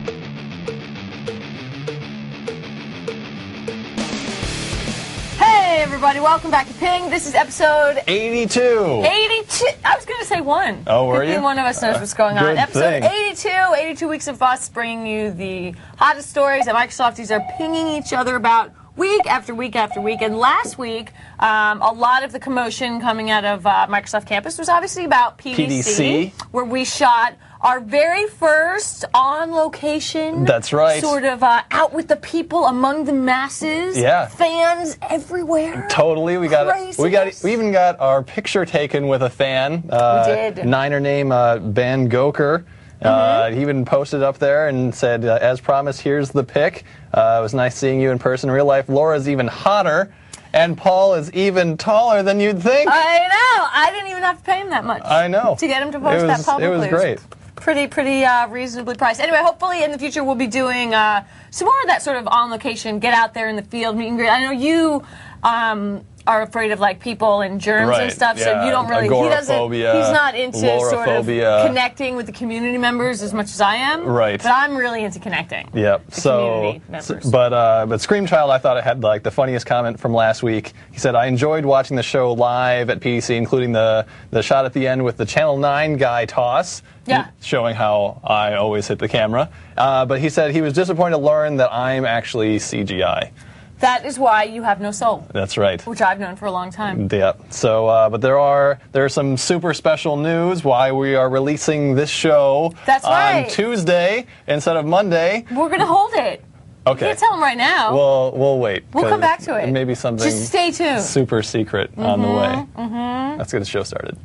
Hey everybody, welcome back to Ping. This is episode 82. 82. I was going to say 1. Oh, were Good you? thing one of us knows what's going on. Good Episode thing. 82. 82 weeks of us bringing you the hottest stories that Microsofties are pinging each other about week after week after week. And last week, a lot of the commotion coming out of Microsoft Campus was obviously about PDC, where we shot our very first on-location, That's right, sort of out with the people, among the masses, Yeah. fans everywhere. Totally, we even got our picture taken with a fan. We did. Niner name Ben Goker. He even posted up there and said, as promised, here's the pic. It was nice seeing you in person. In real life, Laura's even hotter, and Paul is even taller than you'd think. I know. I didn't even have to pay him that much. I know. To get him to post that publicly. It was great. Pretty reasonably priced. Anyway, hopefully in the future we'll be doing some more of that sort of on location, get out there in the field, meet and greet. I know you are afraid of like people and germs and stuff, so you don't really. He's not into sort of connecting with the community members as much as I am. Right. But I'm really into connecting. Yep. Community members. But Scream Child, I thought it had like the funniest comment from last week. He said, "I enjoyed watching the show live at PDC, including the shot at the end with the Channel 9 guy toss." Yeah. Showing how I always hit the camera. But he said he was disappointed to learn that I'm actually CGI. That is why you have no soul. That's right. Which I've known for a long time. Yeah. So, but there's some super special news why we are releasing this show on Tuesday instead of Monday. We're going to hold it. Okay. You can't tell them right now. We'll wait. We'll come back to it. Maybe something. Just stay tuned. Super secret on the way. Let's get the show started.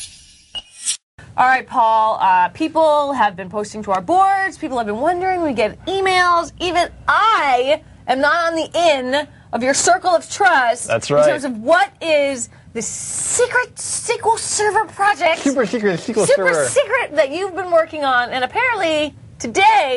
All right, Paul. People have been posting to our boards. People have been wondering. We get emails. Even I am not on the in of your circle of trust. That's right. In terms of what is the secret SQL Server project. Super secret SQL Server. Super secret that you've been working on, and apparently today.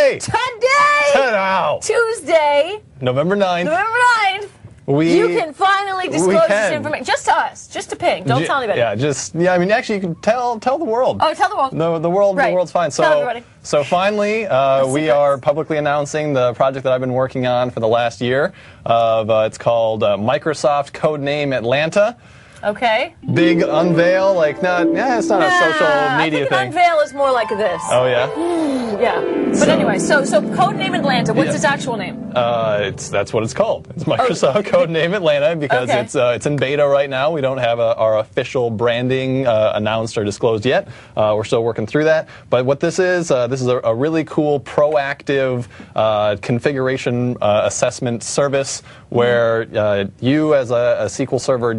Tuesday. November 9th. You can finally disclose this information. Just to us. Just to Ping. Don't tell anybody. I mean, actually, you can tell the world. Oh, tell the world. The world's fine. Tell everybody. So finally, we are publicly announcing the project that I've been working on for the last year. It's called Microsoft Codename Atlanta. Okay. Big unveil, it's not a social media thing. Unveil is more like this. Oh yeah. Yeah. But anyway, so Codename Atlanta. What's its actual name? That's what it's called. It's Microsoft Codename Atlanta because it's in beta right now. We don't have our official branding announced or disclosed yet. We're still working through that. But what this is a really cool proactive configuration assessment service where you as a SQL Server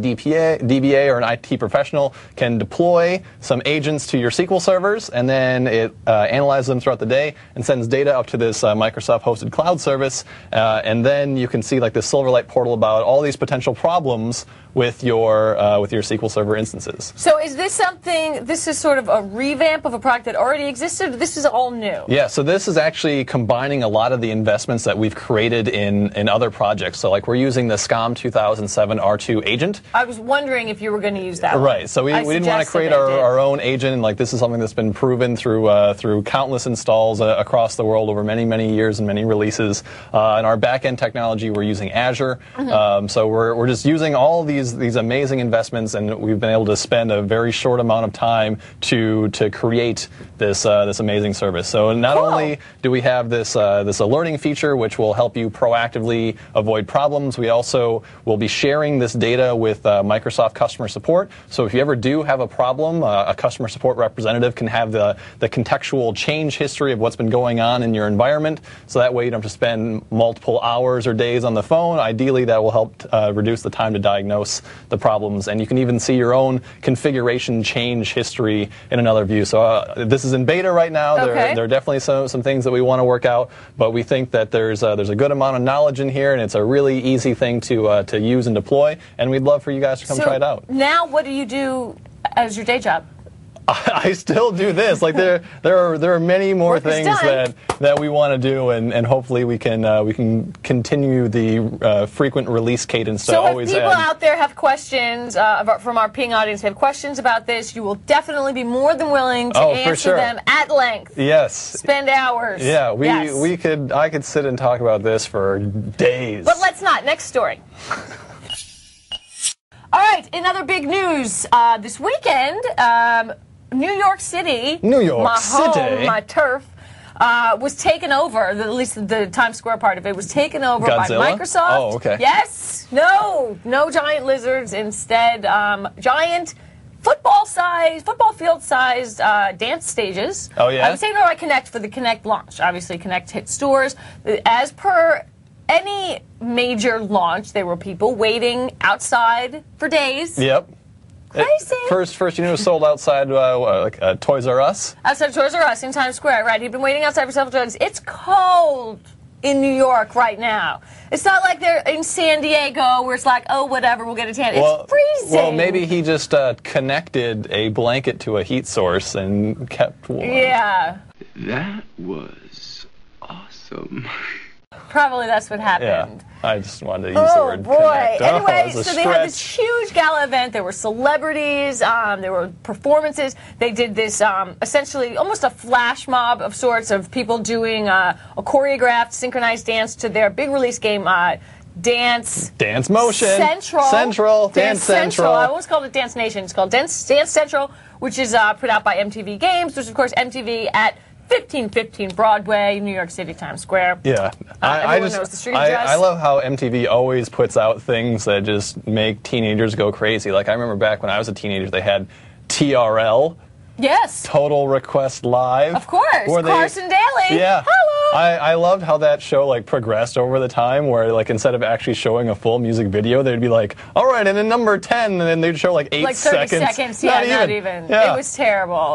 DBA or an IT professional can deploy some agents to your SQL servers, and then it analyzes them throughout the day and sends data up to this Microsoft-hosted cloud service, and then you can see like this Silverlight portal about all these potential problems with your SQL Server instances. So is this something? This is sort of a revamp of a product that already existed. This is all new. Yeah. So this is actually combining a lot of the investments that we've created in other projects. So like we're using the SCOM 2007 R2 agent. I was wondering if you were going to use that. Right. So we didn't want to create our own agent, and like this is something that's been proven through countless installs across the world over many years and many releases. In our back-end technology, we're using Azure. So we're just using all these amazing investments, and we've been able to spend a very short amount of time to create this amazing service. So not only do we have this alerting feature, which will help you proactively avoid problems, we also will be sharing this data with Microsoft customer support. So if you ever do have a problem, a customer support representative can have the contextual change history of what's been going on in your environment. So that way you don't have to spend multiple hours or days on the phone. Ideally, that will help reduce the time to diagnose the problems. And you can even see your own configuration change history in another view. So this is in beta right now. Okay. There are definitely some things that we want to work out, but we think that there's a good amount of knowledge in here, and it's a really easy thing to use and deploy. And we'd love for you guys to come try it out. Now, what do you do as your day job? I still do this. Like there are many more things that we want to do, and hopefully we can continue the frequent release cadence. So if people out there have questions from our Ping audience, have questions about this, you will definitely be more than willing to answer them at length. Yes. Spend hours. Yeah, I could sit and talk about this for days. But let's not. Next story. All right, in other big news, this weekend, New York City, my home, my turf, was taken over, at least the Times Square part of it, was taken over Godzilla? by Microsoft. Oh, okay. Yes. No giant lizards. Instead, giant football field-sized dance stages. Oh, yeah? I was taken over by Kinect for the Kinect launch. Obviously, Kinect hit stores. As per any major launch, there were people waiting outside for days. Yep. Crazy. First, it was sold outside Toys R Us. Outside Toys R Us in Times Square, right? He'd been waiting outside for several days. It's cold in New York right now. It's not like they're in San Diego where it's like, oh, whatever, we'll get a tan. It's freezing. Well, maybe he just connected a blanket to a heat source and kept warm. Yeah. That was awesome. Probably that's what happened. Yeah, I just wanted to use the word connect. Anyway, so they had this huge gala event. There were celebrities. There were performances. They did this essentially almost a flash mob of sorts of people doing a choreographed, synchronized dance to their big release game, Dance Motion Central. Dance Central. I almost called it Dance Nation. It's called Dance Central, which is put out by MTV Games, which is, of course, MTV at 1515 Broadway, New York City, Times Square. Yeah. Everyone knows the street address. I love how MTV always puts out things that just make teenagers go crazy. Like, I remember back when I was a teenager, they had TRL. Yes. Total Request Live. Of course. Carson Daly. Yeah. Hello. I loved how that show progressed over the time, where instead of actually showing a full music video, they'd be like, all right, and then number 10, and then they'd show 8 seconds. 30 seconds, yeah, not even. Yeah. It was terrible.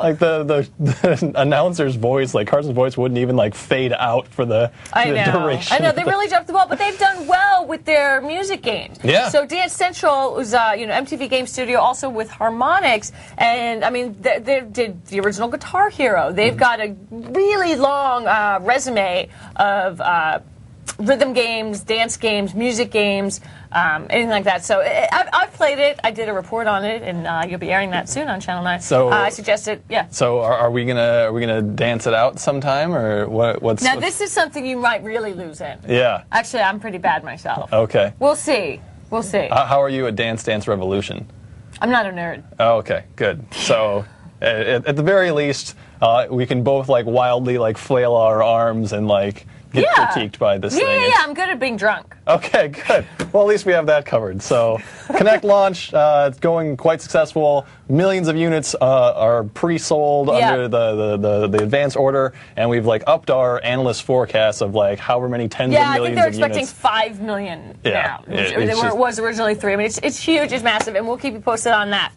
The announcer's voice, Carson's voice wouldn't even fade out for the duration. I know, they really dropped the ball, but they've done well with their music games. Yeah. So Dance Central was, MTV Game Studio, also with Harmonix, and they did the original Guitar Hero. They've got a really long resume of rhythm games, dance games, music games, anything like that. So I've played it. I did a report on it, and you'll be airing that soon on Channel 9. So I suggested, yeah. So are we gonna dance it out sometime, or what's? Now this is something you might really lose in. Yeah. Actually, I'm pretty bad myself. Okay. We'll see. How are you at Dance Dance Revolution? I'm not a nerd. Oh, okay, good. So at the very least, we can both wildly flail our arms and get critiqued by this thing. Yeah, I'm good at being drunk. Okay, good. Well, at least we have that covered. So, Kinect launch, it's going quite successful. Millions of units are pre-sold under the advanced order, and we've upped our analyst forecast of however many tens of millions of units. Yeah, I think they're expecting 5 million now. It was originally 3. I mean, it's huge, it's massive, and we'll keep you posted on that.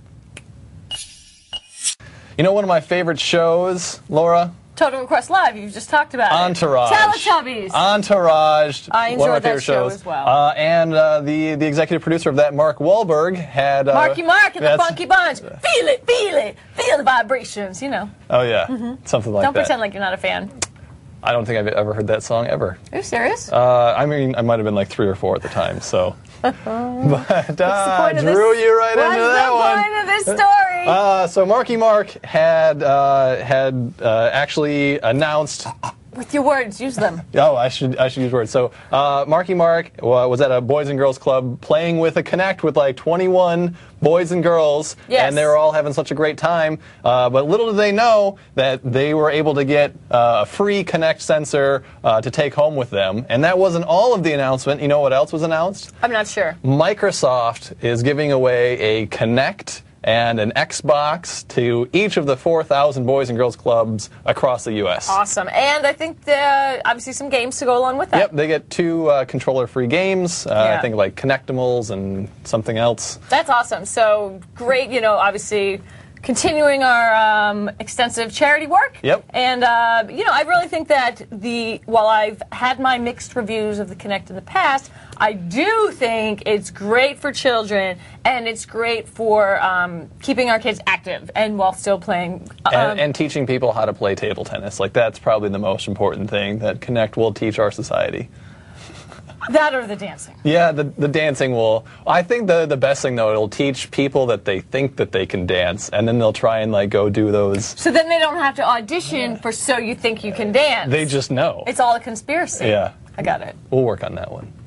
You know one of my favorite shows, Laura? Total Request Live, you just talked about Entourage. Teletubbies. Entourage. I enjoyed that show as well. And the executive producer of that, Mark Wahlberg, had... Marky Mark and the Funky Bunch. Feel it, feel the vibrations, you know. Oh, yeah. Something like that. Don't pretend like you're not a fan. I don't think I've ever heard that song ever. Are you serious? I mean, I might have been 3 or 4 at the time, so... But drew you right into that one. What's the point of this story? So Marky Mark had actually announced. With your words, use them. Oh, I should use words. So Marky Mark was at a Boys and Girls Club playing with a Kinect with 21 boys and girls, and they were all having such a great time. But little did they know that they were able to get a free Kinect sensor to take home with them. And that wasn't all of the announcement. You know what else was announced? I'm not sure. Microsoft is giving away a Kinect and an Xbox to each of the 4,000 Boys and Girls Clubs across the U.S. Awesome. And I think obviously some games to go along with that. Yep, they get 2 controller-free games, I think Kinectimals and something else. That's awesome. So great, obviously continuing our extensive charity work. Yep. And, I really think that while I've had my mixed reviews of the Kinect in the past, I do think it's great for children, and it's great for keeping our kids active and while still playing. And teaching people how to play table tennis. Like, that's probably the most important thing that Kinect will teach our society. That or the dancing. Yeah, the dancing will. I think the best thing, though, it'll teach people that they think that they can dance, and then they'll try and, like, go do those. So then they don't have to audition for So You Think You Can Dance. They just know. It's all a conspiracy. Yeah. I got it. We'll work on that one.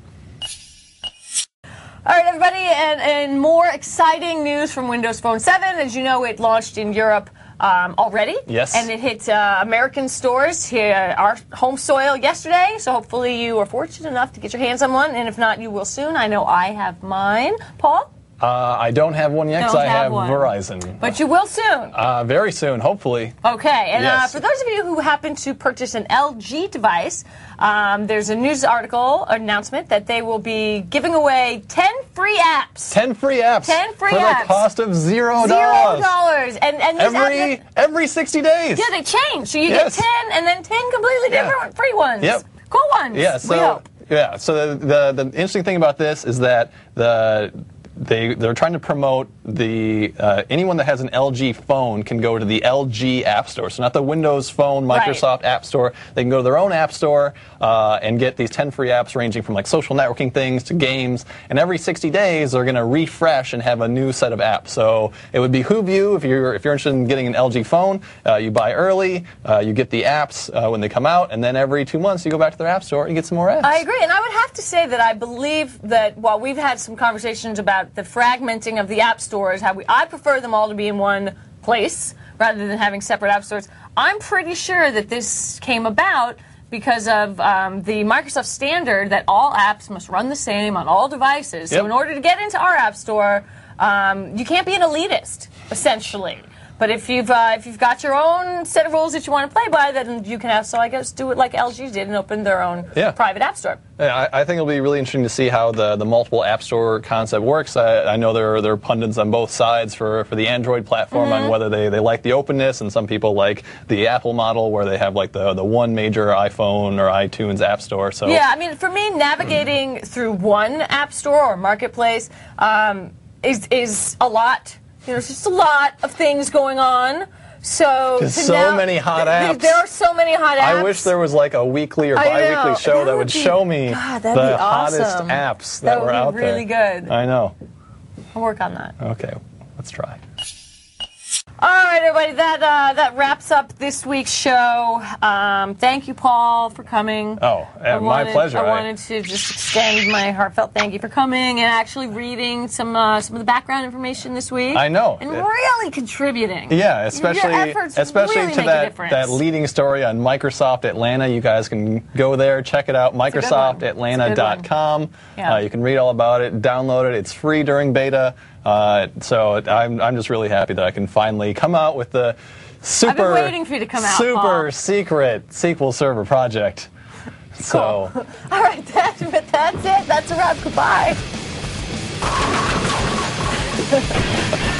All right, everybody, and more exciting news from Windows Phone 7. As you know, it launched in Europe already. Yes. And it hit American stores here, our home soil, yesterday. So hopefully you are fortunate enough to get your hands on one. And if not, you will soon. I know I have mine. Paul? I don't have one yet because I have one. Verizon. But you will soon. Very soon, hopefully. Okay, and Yes. for those of you who happen to purchase an LG device, there's a news article announcement that they will be giving away 10 free apps. 10 free apps. 10 free for apps. the cost of $0. $0. And these apps, Every 60 days. yeah, they change. So you Yes. get 10 and then 10 completely different free ones. Yep. Cool ones. Yeah. We So hope. So the interesting thing about this is that they're trying to promote anyone that has an LG phone can go to the LG App Store. So not the Windows Phone Microsoft App Store. They can go to their own app store and get these 10 free apps ranging from like social networking things to games. And every 60 days they're going to refresh and have a new set of apps. So it would behoove you if you're interested in getting an LG phone, you buy early, you get the apps when they come out, and then every 2 months you go back to their app store and you get some more apps. I agree, and I would have to say that I believe that while we've had some conversations about the fragmenting of the app stores, I prefer them all to be in one place rather than having separate app stores. I'm pretty sure that this came about because of the Microsoft standard that all apps must run the same on all devices. So in order to get into our app store, you can't be an elitist, essentially. But if you've got your own set of rules that you want to play by, then you can have, so I guess, do it like LG did and open their own private app store. Yeah, I think it'll be really interesting to see how the multiple app store concept works. I know there are pundits on both sides for the Android platform on whether they like the openness, and some people like the Apple model where they have like the one major iPhone or iTunes app store. So yeah, I mean, for me, navigating through one app store or marketplace is a lot. There's just a lot of things going on. So many hot apps. There are so many hot apps. I wish there was like a weekly or bi-weekly show that would show me the hottest apps that were out there. That would be really good. I know. I'll work on that. Okay, let's try. All right, everybody, that wraps up this week's show. Thank you, Paul, for coming. Oh, my pleasure. I wanted to just extend my heartfelt thank you for coming and actually reading some of the background information this week. I know. And really contributing. Yeah, especially really to that leading story on Microsoft Atlanta. You guys can go there, check it out, MicrosoftAtlanta.com. Yeah. You can read all about it, download it. It's free during beta. So I'm just really happy that I can finally come out with the I've been waiting for you to come out, Paul. secret SQL Server project. Cool. So all right, that's it. That's a wrap. Goodbye.